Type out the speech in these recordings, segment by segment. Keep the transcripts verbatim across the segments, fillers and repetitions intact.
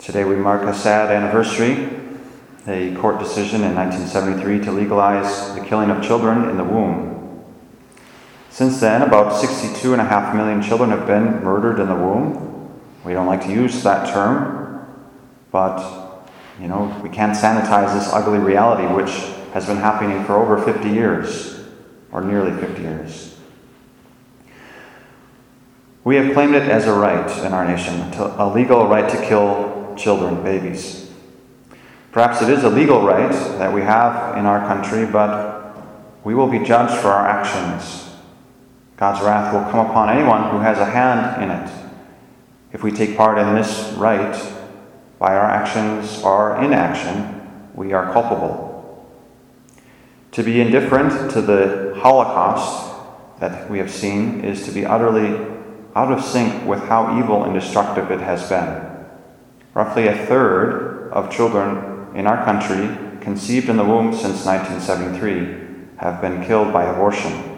Today we mark a sad anniversary, a court decision in nineteen seventy-three to legalize the killing of children in the womb. Since then, about sixty-two and a half million children have been murdered in the womb. We don't like to use that term, but, you know, we can't sanitize this ugly reality which has been happening for over fifty years, or nearly fifty years. We have claimed it as a right in our nation, to, a legal right to kill children, babies. Perhaps it is a legal right that we have in our country, but we will be judged for our actions. God's wrath will come upon anyone who has a hand in it. If we take part in this right by our actions or inaction, we are culpable. To be indifferent to the Holocaust that we have seen is to be utterly out of sync with how evil and destructive it has been. Roughly a third of children in our country conceived in the womb since nineteen seventy-three have been killed by abortion.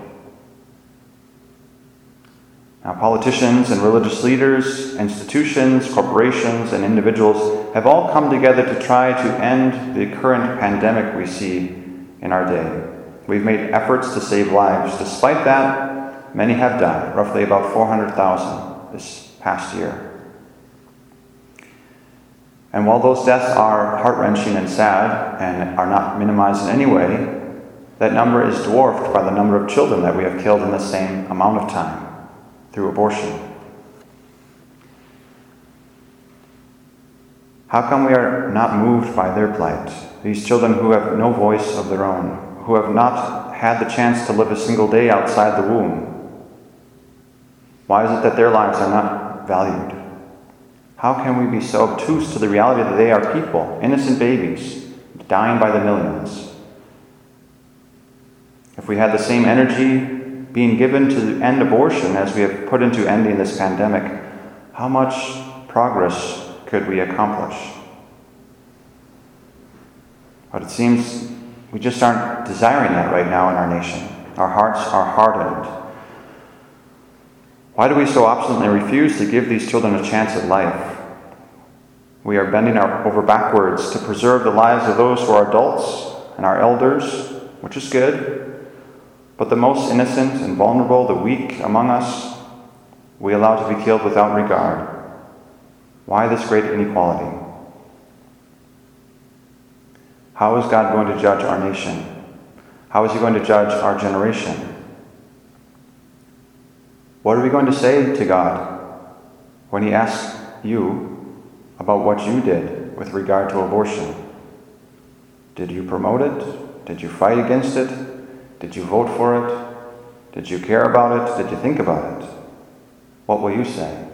Now, politicians and religious leaders, institutions, corporations, and individuals have all come together to try to end the current pandemic we see in our day. We've made efforts to save lives. Despite that, many have died, roughly about four hundred thousand this past year. And while those deaths are heart-wrenching and sad and are not minimized in any way, that number is dwarfed by the number of children that we have killed in the same amount of time through abortion. How come we are not moved by their plight? These children who have no voice of their own, who have not had the chance to live a single day outside the womb. Why is it that their lives are not valued? How can we be so obtuse to the reality that they are people, innocent babies, dying by the millions? If we had the same energy being given to end abortion as we have put into ending this pandemic, how much progress could we accomplish? But it seems we just aren't desiring that right now in our nation. Our hearts are hardened. Why do we so obstinately refuse to give these children a chance at life? We are bending our, over backwards to preserve the lives of those who are adults and our elders, which is good, but the most innocent and vulnerable, the weak among us, we allow to be killed without regard. Why this great inequality? How is God going to judge our nation? How is He going to judge our generation? What are we going to say to God when He asks you about what you did with regard to abortion? Did you promote it? Did you fight against it? Did you vote for it? Did you care about it? Did you think about it? What will you say?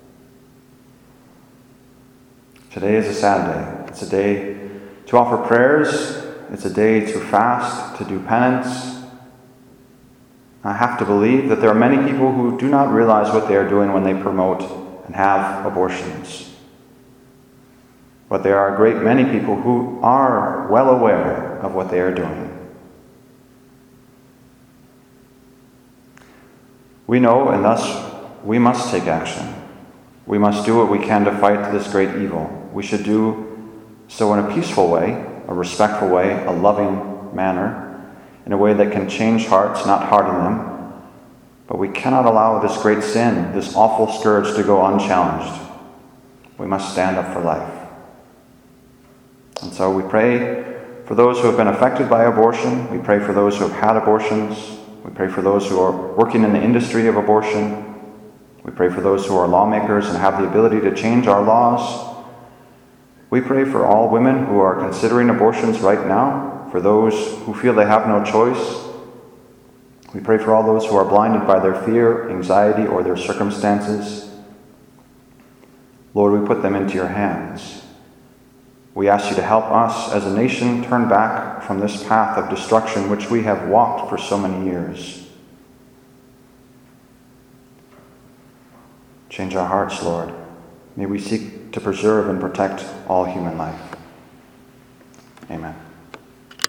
Today is a sad day. It's a day to offer prayers. It's a day to fast, to do penance. I have to believe that there are many people who do not realize what they are doing when they promote and have abortions. But there are a great many people who are well aware of what they are doing. We know, and thus we must take action. We must do what we can to fight this great evil. We should do so in a peaceful way, a respectful way, a loving manner, in a way that can change hearts, not harden them. But we cannot allow this great sin, this awful scourge, to go unchallenged. We must stand up for life. And so we pray for those who have been affected by abortion. We pray for those who have had abortions. We pray for those who are working in the industry of abortion. We pray for those who are lawmakers and have the ability to change our laws. We pray for all women who are considering abortions right now, for those who feel they have no choice. We pray for all those who are blinded by their fear, anxiety, or their circumstances. Lord, we put them into your hands. We ask you to help us as a nation turn back from this path of destruction which we have walked for so many years. Change our hearts, Lord. May we seek to preserve and protect all human life. Amen.